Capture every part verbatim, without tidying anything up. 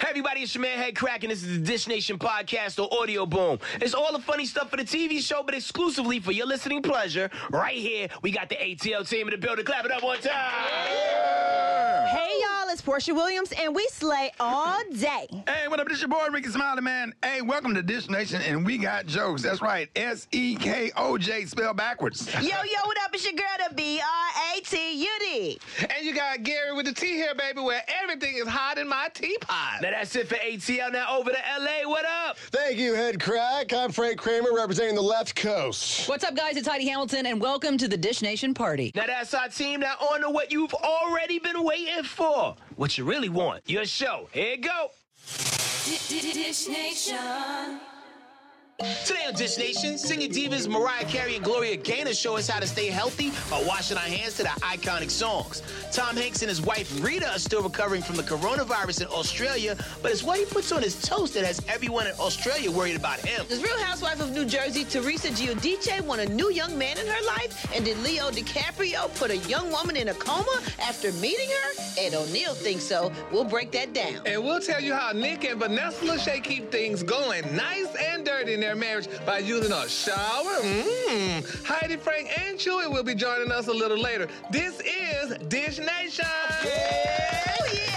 everybody, it's your man Head Crack, and this is the Dish Nation podcast or Audio Boom. It's all the funny stuff for the T V show, but exclusively for your listening pleasure. Right here, we got the A T L team in the building. Clap it up one time. Yeah. Hey, y'all, it's Portia Williams, and we slay all day. Hey, what up? This your boy, Ricky Smiley, man. Hey, welcome to Dish Nation, and we got jokes. That's right, S E K O J, spelled backwards. Yo, yo, what up? It's your girl, the B R A T U D. And you got Gary with the T here, baby, where everything is hot in my teapot. Now that's it for A T L. Now over to L A. What up? Thank you, Head Crack. I'm Frank Kramer, representing the left coast. What's up, guys? It's Heidi Hamilton, and welcome to the Dish Nation party. Now that's our team. Now on to what you've already been waiting for. What you really want. Your show. Here you go. Dish Nation. Today on Dish Nation, singer divas Mariah Carey and Gloria Gaynor show us how to stay healthy by washing our hands to their iconic songs. Tom Hanks and his wife Rita are still recovering from the coronavirus in Australia, but it's what he puts on his toast that has everyone in Australia worried about him. This Real Housewife of New Jersey, Teresa Giudice, want a new young man in her life? And did Leo DiCaprio put a young woman in a coma after meeting her? Ed O'Neill thinks so. We'll break that down. And we'll tell you how Nick and Vanessa Lachey keep things going nice and dirty in their marriage by using a shower. Mmm. Heidi, Frank, and Chewy will be joining us a little later. This is Dish Nation. Yeah! Oh, yeah!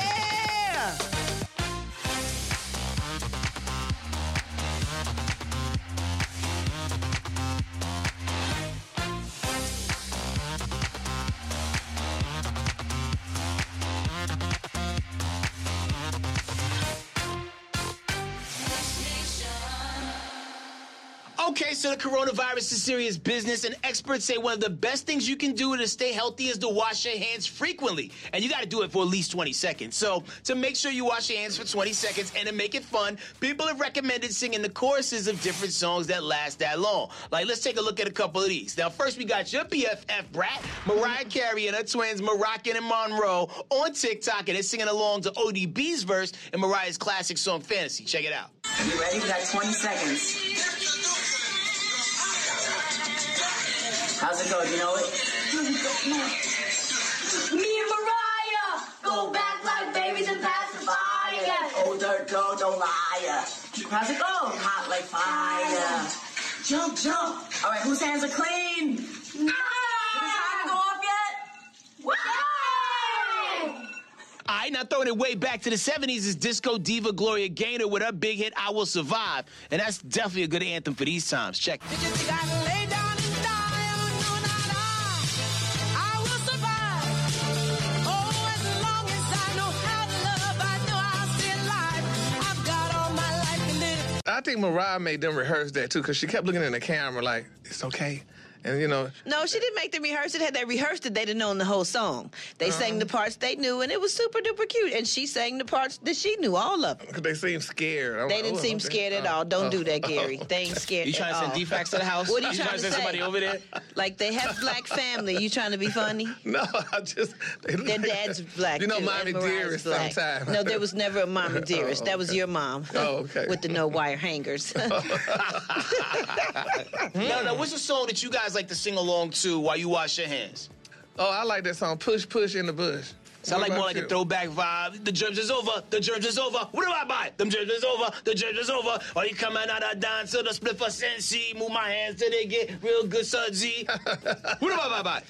Okay, so the coronavirus is serious business, and experts say one of the best things you can do to stay healthy is to wash your hands frequently. And you got to do it for at least twenty seconds. So to make sure you wash your hands for twenty seconds and to make it fun, people have recommended singing the choruses of different songs that last that long. Like, let's take a look at a couple of these. Now, first we got your B F F brat, Mariah Carey and her twins, Moroccan and Monroe, on TikTok, and they're singing along to O D B's verse in Mariah's classic song, Fantasy. Check it out. You ready? We got twenty seconds. How's it go? Do you know it? Me and Mariah go back like babies and pacifier. Oh, dirt girl, don't lie. How's it go? Hot like fire. Jump, jump. All right, whose hands are clean? No! Is the timer go off yet? Woo! All right, now throwing it way back to the seventies is disco diva Gloria Gaynor with her big hit, I Will Survive. And that's definitely a good anthem for these times. Check it. I think Mariah made them rehearse that, too, because she kept looking in the camera like, it's okay. And, you know... No, she didn't make them rehearse it. Had they rehearsed it, they'd have known the whole song. They uh-huh. sang the parts they knew, and it was super duper cute. And she sang the parts that she knew, all of them. Because they seemed scared. I'm they like, didn't oh, seem okay. scared at all. Don't oh, do that, Gary. oh. They ain't scared You trying at to send all. defects to the house? What are you, you trying, trying to send say? somebody over there? Like they have black family. You trying to be funny? No, I just... Their like, dad's black, You know, too, Mommy Dearest black. sometimes. No, there was never a Mommy Dearest. Oh, that was okay. your mom. Oh, okay. With the no-wire hangers. No, no, what's a song that you guys like to sing along to while you wash your hands? Oh, I like that song, Push, Push in the Bush. Sound What like more about like you? a throwback vibe. The germs is over. The germs is over. What do I buy? Them germs is over. The germs is over. Are you coming out of dance to the split for sensi? Move my hands till they get real good sudsy. What do I buy?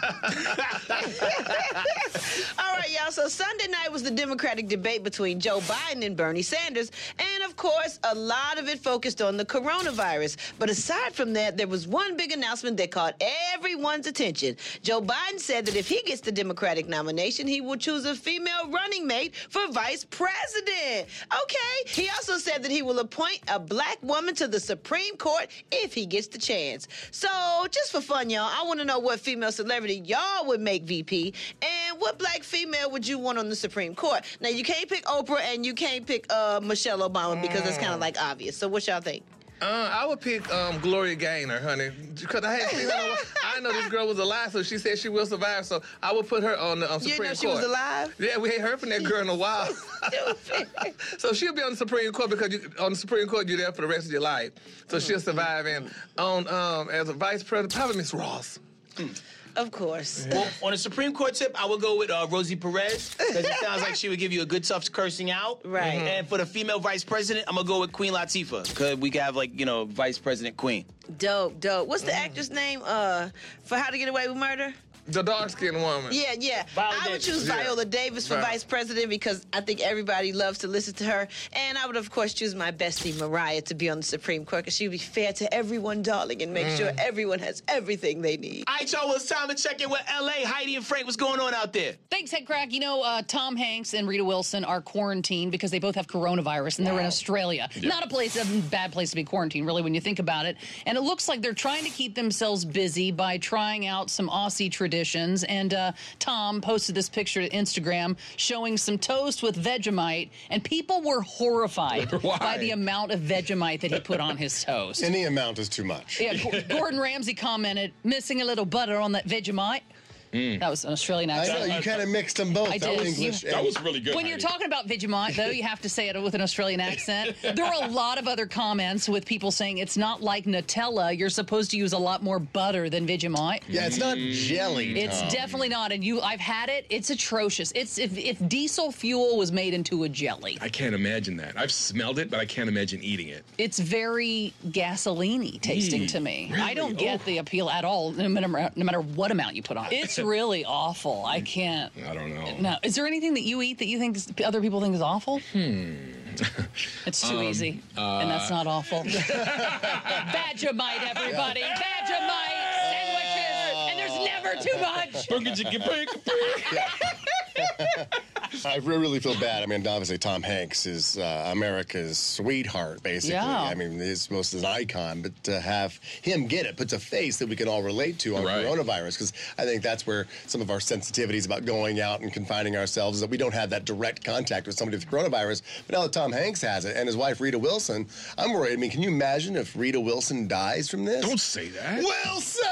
All right, y'all. So Sunday night was the Democratic debate between Joe Biden and Bernie Sanders. And, of course, a lot of it focused on the coronavirus. But aside from that, there was one big announcement that caught everyone's attention. Joe Biden said that if he gets the Democratic nomination, he will choose a female running mate for vice president. Okay. He also said that he will appoint a black woman to the Supreme Court if he gets the chance. So, just for fun, y'all, I want to know what female celebrity y'all would make V P, and what black female would you want on the Supreme Court? Now, you can't pick Oprah and you can't pick uh, Michelle Obama because that's kind of like obvious. So, what y'all think? Uh, I would pick um, Gloria Gaynor, honey, because I had seen her. I know this girl was alive, so she said she will survive. So I would put her on the um, Supreme Court. You know she was alive? Yeah, we ain't heard from that girl in a while. So she'll be on the Supreme Court because you, on the Supreme Court you're there for the rest of your life. So she'll survive. And on um, as a vice president, probably Miss Ross. Hmm. Of course. Well, on a Supreme Court tip, I would go with uh, Rosie Perez, because it sounds like she would give you a good tough cursing out. Right. Mm-hmm. And for the female vice president, I'm going to go with Queen Latifah, because we can have, like, you know, Vice President Queen. Dope, dope. What's the actress name uh, for How to Get Away with Murder? The dark-skinned woman. Yeah, yeah. Viola I would Davis. choose Yeah. Viola Davis for Right. vice president because I think everybody loves to listen to her. And I would, of course, choose my bestie, Mariah, to be on the Supreme Court because she would be fair to everyone, darling, and make sure everyone has everything they need. All right, y'all, well, it's time to check in with L A. Heidi and Frank, what's going on out there? Thanks, Head Crack. You know, uh, Tom Hanks and Rita Wilson are quarantined because they both have coronavirus, and they're in Australia. Not a place, a bad place to be quarantined, really, when you think about it. And it looks like they're trying to keep themselves busy by trying out some Aussie traditions. And uh, Tom posted this picture to Instagram showing some toast with Vegemite, and people were horrified Why? by the amount of Vegemite that he put on his toast. Any amount is too much. Yeah, G- Gordon Ramsay commented, missing a little butter on that Vegemite. That was an Australian I accent. know, you kind of mixed them both. I That did. was English. You- That was really good. When you're Heidi. talking about Vegemite, though, you have to say it with an Australian accent. There are a lot of other comments with people saying it's not like Nutella. You're supposed to use a lot more butter than Vegemite. Yeah, it's not jelly. It's Tom. definitely not. And you, I've had it. It's atrocious. It's if, if diesel fuel was made into a jelly. I can't imagine that. I've smelled it, but I can't imagine eating it. It's very gasoline-y tasting Yee, to me. I really? don't get Oh. the appeal at all, no matter, no matter what amount you put on it. It's really awful. I can't. I don't know. No. Is there anything that you eat that you think is, other people think is awful? Hmm. It's too Um, easy, uh, and that's not awful. Vegemite, everybody. Vegemite sandwiches, and there's never too much. I really feel bad. I mean, obviously, Tom Hanks is uh, America's sweetheart, basically. Yeah. I mean, he's most an icon, but to have him get it puts a face that we can all relate to on Right. coronavirus, because I think that's where some of our sensitivities about going out and confining ourselves is that we don't have that direct contact with somebody with coronavirus. But now that Tom Hanks has it and his wife, Rita Wilson, I'm worried. I mean, can you imagine if Rita Wilson dies from this? Don't say that. Wilson!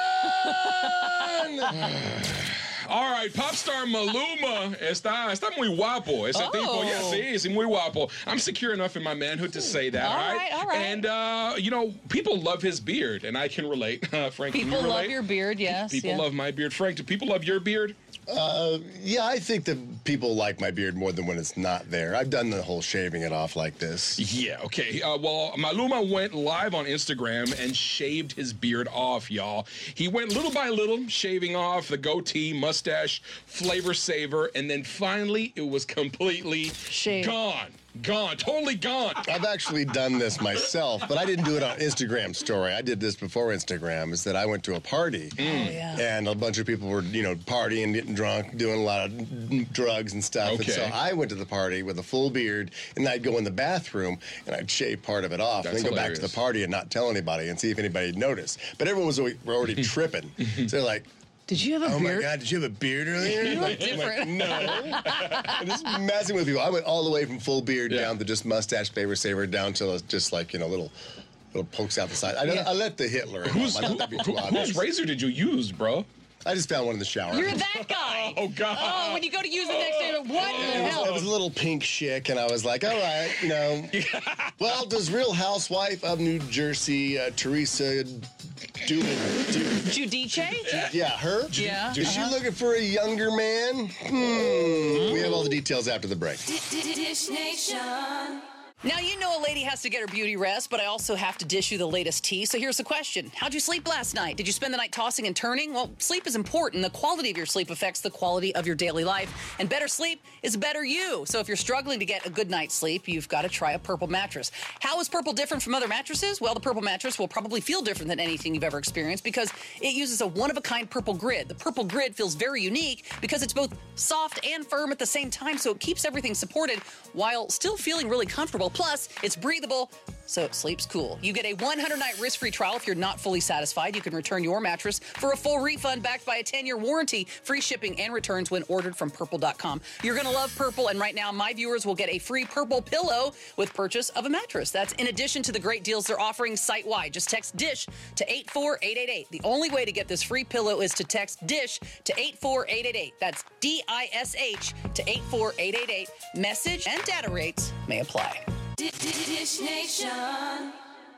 All right, pop star Maluma está, está muy guapo. Ese Oh. tipo, yeah, sí, sí, muy guapo. I'm secure enough in my manhood to say that, All all right? right, all right. And, uh, you know, people love his beard, and I can relate. Uh, Frank, can People you relate? love your beard, yes. People yeah. love my beard. Frank, do people love your beard? Uh, yeah, I think that people like my beard more than when it's not there. I've done the whole shaving it off like this. Yeah, okay. Uh, well, Maluma went live on Instagram and shaved his beard off, y'all. He went little by little, shaving off the goatee, mustache, flavor saver, and then finally it was completely Shaved. gone. Gone. Totally gone. I've actually done this myself, but I didn't do it on Instagram story. I did this before Instagram, is that I went to a party Oh, yeah. and a bunch of people were, you know, partying, getting drunk, doing a lot of drugs and stuff. And so Okay. I went to the party with a full beard, and I'd go in the bathroom and I'd shave part of it off That's and then go back to the hilarious. party and not tell anybody and see if anybody'd notice. But everyone was already- were already tripping. So they're like, Did you have a oh my beard? God, did you have a beard earlier? You look Like, I'm different. like, no. And just messing with people. I went all the way from full beard Yeah. down to just mustache, favor saver, down to just like, you know, little little pokes out the side. I, Yeah. I let the Hitler in. Who's, I thought who, that'd be who, too obvious. whose razor did you use, bro? I just found one in the shower. You're that guy. Oh, God. Oh, when you go to use it next day, what the It was, hell? it was a little pink chick, and I was like, all right, you know. Well, does Real Housewife of New Jersey, uh, Teresa Doolin, do, Judice? yeah, her? Yeah. Is she looking for a younger man? Hmm. We have all the details after the break. Dish Nation. Now, you know a lady has to get her beauty rest, but I also have to dish you the latest tea. So here's the question. How'd you sleep last night? Did you spend the night tossing and turning? Well, sleep is important. The quality of your sleep affects the quality of your daily life. And better sleep is better you. So if you're struggling to get a good night's sleep, you've got to try a Purple mattress. How is Purple different from other mattresses? Well, the Purple mattress will probably feel different than anything you've ever experienced because it uses a one-of-a-kind Purple grid. The Purple grid feels very unique because it's both soft and firm at the same time, so it keeps everything supported while still feeling really comfortable. Plus, it's breathable, so it sleeps cool. You get a one hundred night risk-free trial if you're not fully satisfied. You can return your mattress for a full refund backed by a ten year warranty, free shipping and returns when ordered from Purple dot com. You're going to love Purple, and right now, my viewers will get a free Purple pillow with purchase of a mattress. That's in addition to the great deals they're offering site-wide. Just text DISH to eight four eight eight eight. The only way to get this free pillow is to text DISH to eight four eight eight eight. That's D I S H to eight four eight eight eight. Message and data rates may apply. Dish Nation.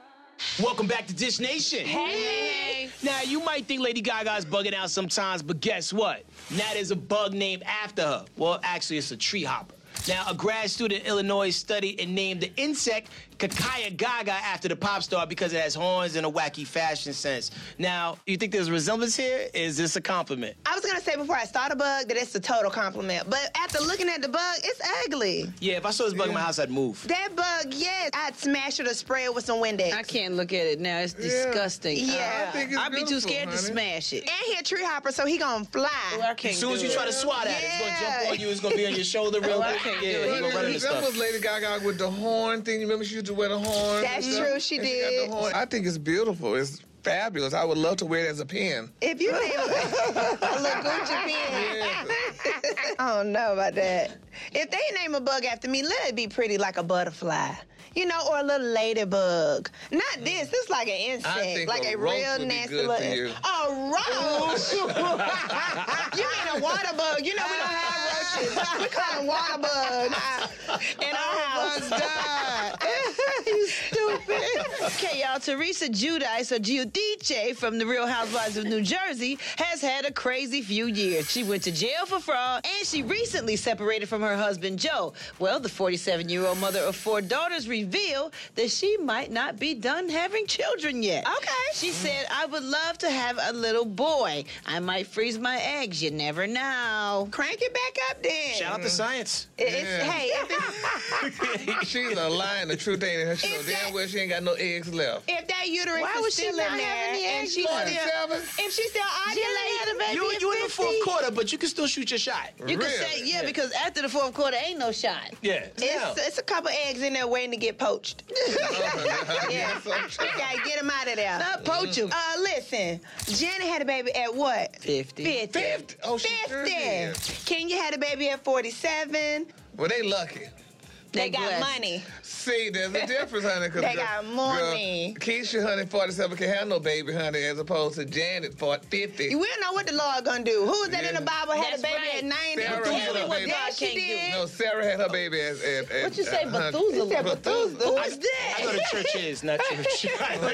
Welcome back to Dish Nation. Hey. Now, you might think Lady Gaga's bugging out sometimes, but guess what? Now there's a bug named after her. Well, actually, it's a tree hopper. Now, a grad student in Illinois studied and named the insect Kakaya Gaga after the pop star because it has horns and a wacky fashion sense. Now, you think there's a resemblance here? Is this a compliment? I was gonna say before I saw the bug that it's a total compliment, but after looking at the bug, it's ugly. Yeah, if I saw this bug in my house, I'd move. That bug, yes, I'd smash it or spray it with some Windex. I can't look at it now. It's disgusting. Yeah. I think it's I'd be too scared honey. to smash it. And he a tree hopper, so he gonna fly. Oh, I can't As soon as you do try it. to swat at it, it's gonna jump on you. It's gonna be on your shoulder real Oh, I quick. can't do Yeah, it. he gonna run into That stuff. was Lady Gaga with the horn thing. You remember she used to wear the horn? That's and stuff? true, she And got did. the horn. I think it's beautiful. It's fabulous. I would love to wear it as a pin. If you name a, a little Gucci pin. I don't know about that. If they name a bug after me, let it be pretty like a butterfly. You know, or a little ladybug. Not this. This is like an insect. think Like a a, roach real would be nasty good little for you. insect. A roach? You mean a water bug? You know we don't have roaches. We call them water bugs in our house. You stupid. Okay, y'all. Teresa Giudice, or Giudice, from the Real Housewives of New Jersey, has had a crazy few years. She went to jail for fraud, and she recently separated from her husband, Joe. Well, the forty-seven-year-old mother of four daughters revealed that she might not be done having children yet. Okay. She said, I would love to have a little boy. I might freeze my eggs. You never know. Crank it back up then. Shout out to science. It's, Yeah. Hey, if, it, She's a lying. The truth ain't in her. She know Is damn that- well she ain't got no eggs left. if that uterus Why is would she still not in there, have any and eggs she's left? still, if she's still ovulating, You, you in the fourth quarter, but you can still shoot your shot. You can say, yeah, because after the fourth quarter, ain't no shot. Yeah. It's, it's a couple eggs in there waiting to get poached. Yeah, you gotta get them out of there. Not poach 'em. Uh, listen, Janet had a baby at what? fifty. Fifty. Fifty? Oh, she sure did. Kenya had a baby at forty-seven. Well, they lucky. They got blessed. money. See, there's a difference, honey. 'cause They girl- got money. Girl, Keisha, honey, forty-seven can have no baby, honey, as opposed to Janet, forty, fifty. We don't know what the Lord gonna do. Who was that in the Bible had That's a baby right. at ninety? Sarah Tell had me a what baby. God can't she do. did. No, Sarah had her baby at, at, at What you say, uh, hun- Methuselah? He said Methuselah. Who is I go that? to churches, not church.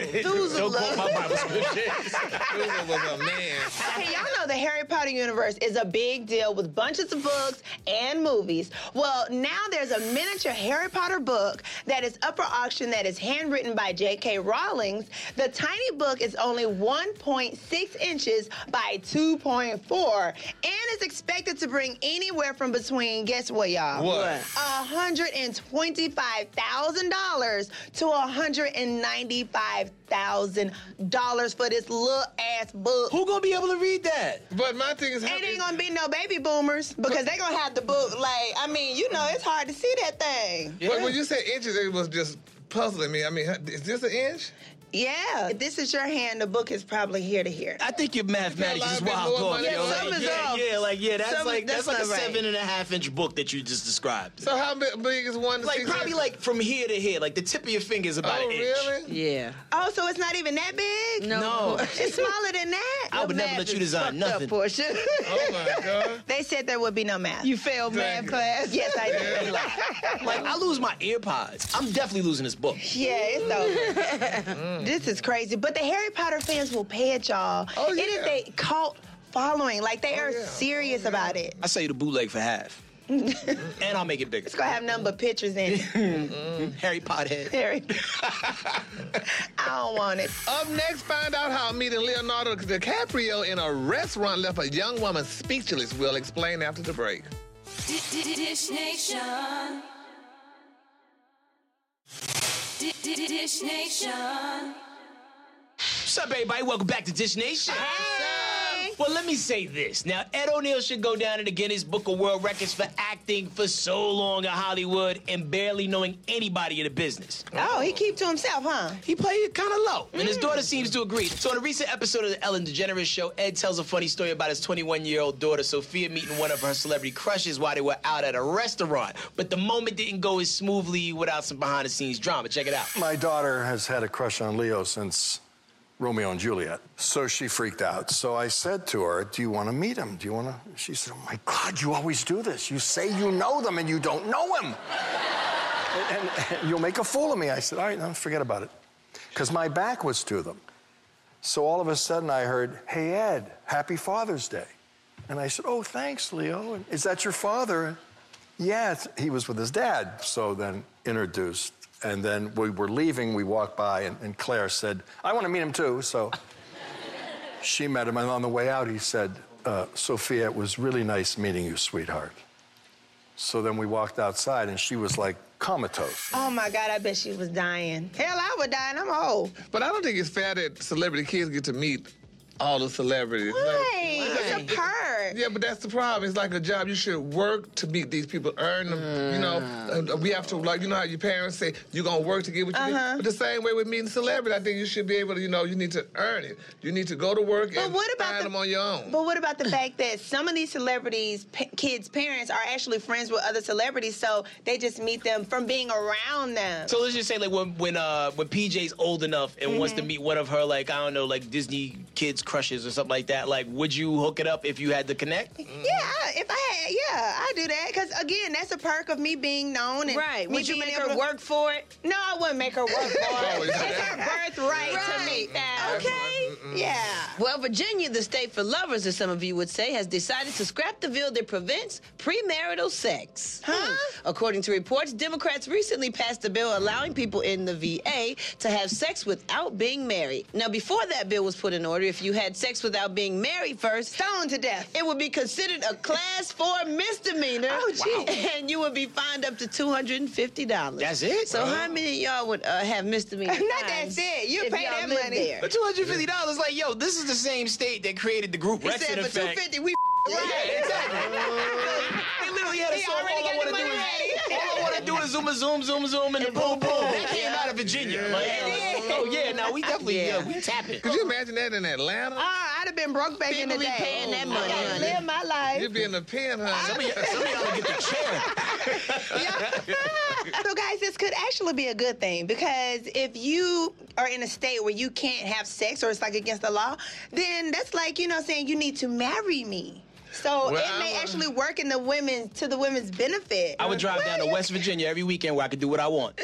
Don't quote my Bible scriptures. Methuselah was a man. Okay, y'all know the Harry Potter universe is a big deal with bunches of books and movies. Well, now there's a miniature Harry Potter book that is up for auction that is handwritten by J K Rowling. The tiny book is only one point six inches by two point four and is expected to bring anywhere from between, guess what, y'all? What? one hundred twenty-five thousand dollars to one hundred ninety-five thousand dollars for this little ass book. Who gonna be able to read that? But my thing is, how It ain't gonna be no baby boomers because they gonna have the book. Like, I mean, you know, it's hard to see that thing. But when you said inches, it was just puzzling me. I mean, is this an inch? Yeah. If this is your hand, the book is probably here to here. I think your mathematics Yeah, a is lot bit wild more off, money. yo. Yeah, Like, some is yeah, off. yeah, like yeah, that's Some- like that's, that's like a not right. seven and a half inch book that you just described. So how big, big is one to Like six probably inches? like from here to here, like the tip of your finger is about Oh, an inch. really? Yeah. Oh, so it's not even that big? No. It's smaller than that? I would never let you design nothing. Portia. Oh my God. They said there would be no math. You failed math Dang. class? Yes, I did. Like I lose my earpods. I'm definitely losing this book. Yeah, it's over. This is crazy. But the Harry Potter fans will pay it, y'all. Oh, It yeah. is a cult following. Like, they Oh, are yeah. serious about it. I sell you the bootleg for half. And I'll make it bigger. It's gonna have nothing but pictures in it. Harry Potter. Harry. I don't want it. Up next, find out how meeting Leonardo DiCaprio in a restaurant left a young woman speechless. We'll explain after the break. Dish Nation. Dish Nation. What's up, everybody? Welcome back to Dish Nation. Hey. Well, let me say this. Now, Ed O'Neill should go down in the Guinness Book of World Records for acting for so long in Hollywood and barely knowing anybody in the business. Oh, he keep to himself, huh? He played it kind of low, and his daughter seems to agree. So in a recent episode of the Ellen DeGeneres Show, Ed tells a funny story about his twenty-one-year-old daughter, Sophia, meeting one of her celebrity crushes while they were out at a restaurant. But the moment didn't go as smoothly without some behind-the-scenes drama. Check it out. My daughter has had a crush on Leo since Romeo and Juliet. So she freaked out. So I said to her, do you want to meet him? Do you want to? She said, oh my God, you always do this. You say you know them and you don't know him. and, and, and you'll make a fool of me. I said, all right, no, forget about it. because my back was to them. So all of a sudden I heard, "Hey, Ed, happy Father's Day." And I said, "Oh, thanks, Leo. And is that your father?" "Yeah, it's, he was with his dad." So then introduced. And then we were leaving, we walked by, and, and Claire said, "I want to meet him too." So she met him, and on the way out he said, uh, "Sophia, it was really nice meeting you, sweetheart." So then we walked outside, and she was like comatose. Oh my God, I bet she was dying. Hell, I would die, and I'm old. But I don't think it's fair that celebrity kids get to meet all the celebrities. Why? Like, It's a perk. Yeah, but that's the problem. It's like a job. You should work to meet these people, earn them. Mm. You know, uh, we have to, like, you know how your parents say, you're going to work to get what you Uh-huh. need. But the same way with meeting celebrity, I think you should be able to, you know, you need to earn it. You need to go to work But and what about find the- them on your own. But what about the fact that some of these celebrities' pa- kids' parents are actually friends with other celebrities, so they just meet them from being around them? So let's just say, like, when when uh when P J's old enough and wants to meet one of her, like, I don't know, like Disney kids crushes or something like that, like, would you hook it up if you had to connect? Yeah, I- if I had, yeah, I do that. Because, again, that's a perk of me being known. And Right. me Would you being make able her to- work for it? No, I wouldn't make her work for Oh, it. yeah. It's her birthright to Right. meet that. Okay. Yeah. Well, Virginia, the state for lovers, as some of you would say, has decided to scrap the bill that prevents premarital sex. Huh? According to reports, Democrats recently passed a bill allowing people in the V A to have sex without being married. Now, before that bill was put in order, if you had sex without being married first, Stoned to death. it would be considered a class four misdemeanor. Oh, gee. And you would be fined up to two hundred fifty dollars. That's it? So how many of y'all would uh, have misdemeanor Not fines that's it. You if pay y'all that lived money. there? But two hundred fifty dollars, like, yo, this is the same state that created the group He Rexit said for two effect. fifty, we Yeah, exactly. They literally had a He song. already All I got want the to do money is, ready. all I want to do is zoom, a zoom, zoom, zoom, and, and boom, boom. That came out of Virginia. Like, oh yeah, now we definitely, yeah, Yeah. we tap it. Could you imagine that in Atlanta? Ah, I'd have been broke back in the People be day. paying that I money, gotta honey. live my life. You'd be in the pen, Some honey. of y- some of y'all get the chair. So, guys, this could actually be a good thing because if you are in a state where you can't have sex or it's like against the law, then that's like, you know, saying you need to marry me. So Well, it may I- actually work in the women to the women's benefit. I would drive down to West Virginia every weekend where I could do what I want.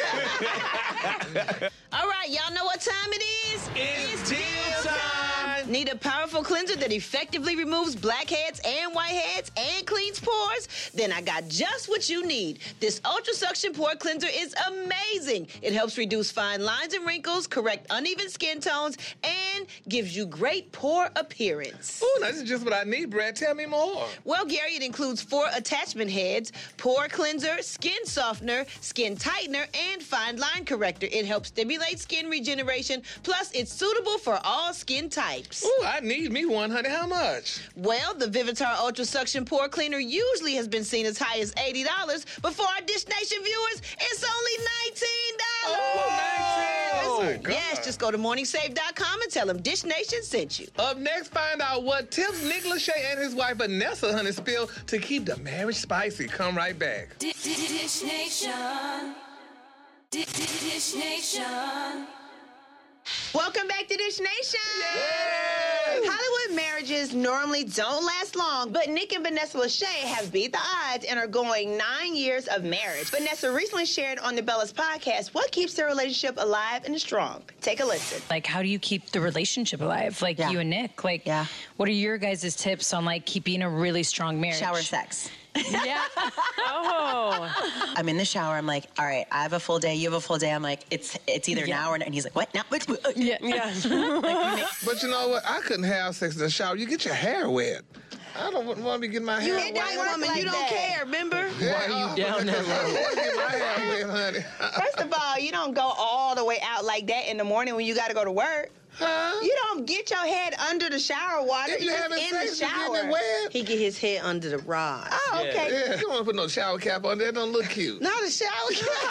All right, y'all know what time it is? It's deal time. Need a powerful cleanser that effectively removes blackheads and whiteheads and cleans pores? Then I got just what you need. This Ultra Suction Pore Cleanser is amazing. It helps reduce fine lines and wrinkles, correct uneven skin tones, and gives you great pore appearance. Ooh, this is just what I need, Brad. Tell me more. Well, Gary, it includes four attachment heads, pore cleanser, skin softener, skin tightener, and fine line corrector. It helps stimulate skin regeneration, plus it's suitable for all skin types. Ooh, I need me one, honey. How much? Well, the Vivitar Ultra Suction Pore Cleaner usually has been seen as high as eighty dollars, but for our Dish Nation viewers, it's only nineteen dollars. Oh, nineteen dollars. Yes, just go to morning save dot com and tell them Dish Nation sent you. Up next, find out what tips Nick Lachey and his wife Vanessa, honey, spill to keep the marriage spicy. Come right back. Dish Nation. Dish Nation. Welcome back to Dish Nation. Hollywood marriages normally don't last long, but Nick and Vanessa Lachey have beat the odds and are going nine years of marriage. Vanessa recently shared on the Bellas podcast what keeps their relationship alive and strong. Take a listen. Like, how do you keep the relationship alive? Like, Yeah. you and Nick, like, Yeah. what are your guys' tips on, like, keeping a really strong marriage? Shower sex. Yeah. Oh. I'm in the shower. I'm like, all right, I have a full day. You have a full day. I'm like, it's it's either Yeah. now or now. And he's like, what? Now? What? Uh, Yeah. Yeah. But you know what? I couldn't have sex in the shower. You get your hair wet. I don't want to be getting my hair It wet. don't work woman, like you don't that. care, remember? Why are you down that I don't low? want to get my hair wet, honey. First of all, you don't go all the way out like that in the morning when you got to go to work. Huh? You don't get your head under the shower water. If you It's having in sex, the you shower. getting it wet. He get his head under the rod. Oh, okay. Yeah, you don't want to put no shower cap on there. It don't look cute. Not a shower.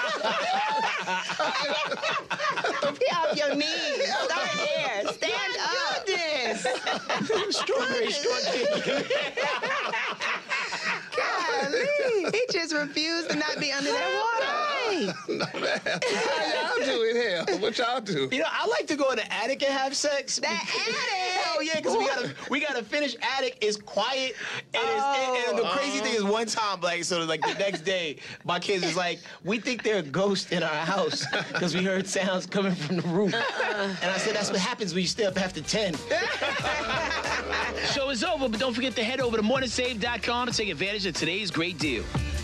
Be off your knees. Start there. Stand up. Goodness. Strawberry shortcake. Golly. He just refused to not be under that water. No, man. How y'all do it here? What y'all do? You know, I like to go in the attic and have sex. That attic. Oh yeah, because we gotta we gotta finish attic. It's quiet, and, it's, and, and the crazy thing is one time, like so, like the next day, my kids was like, we think there are ghosts in our house because we heard sounds coming from the roof, and I said that's what happens when you stay up after ten. Show is over, but don't forget to head over to morning save dot com to take advantage of today's great deal.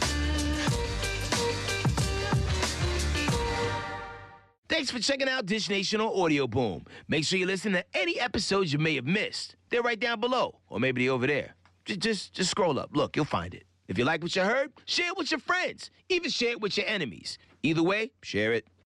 Thanks for checking out Dish Nation on Audio Boom. Make sure you listen to any episodes you may have missed. They're right down below, or maybe they're over there. Just, just, just scroll up. Look, you'll find it. If you like what you heard, share it with your friends. Even share it with your enemies. Either way, share it.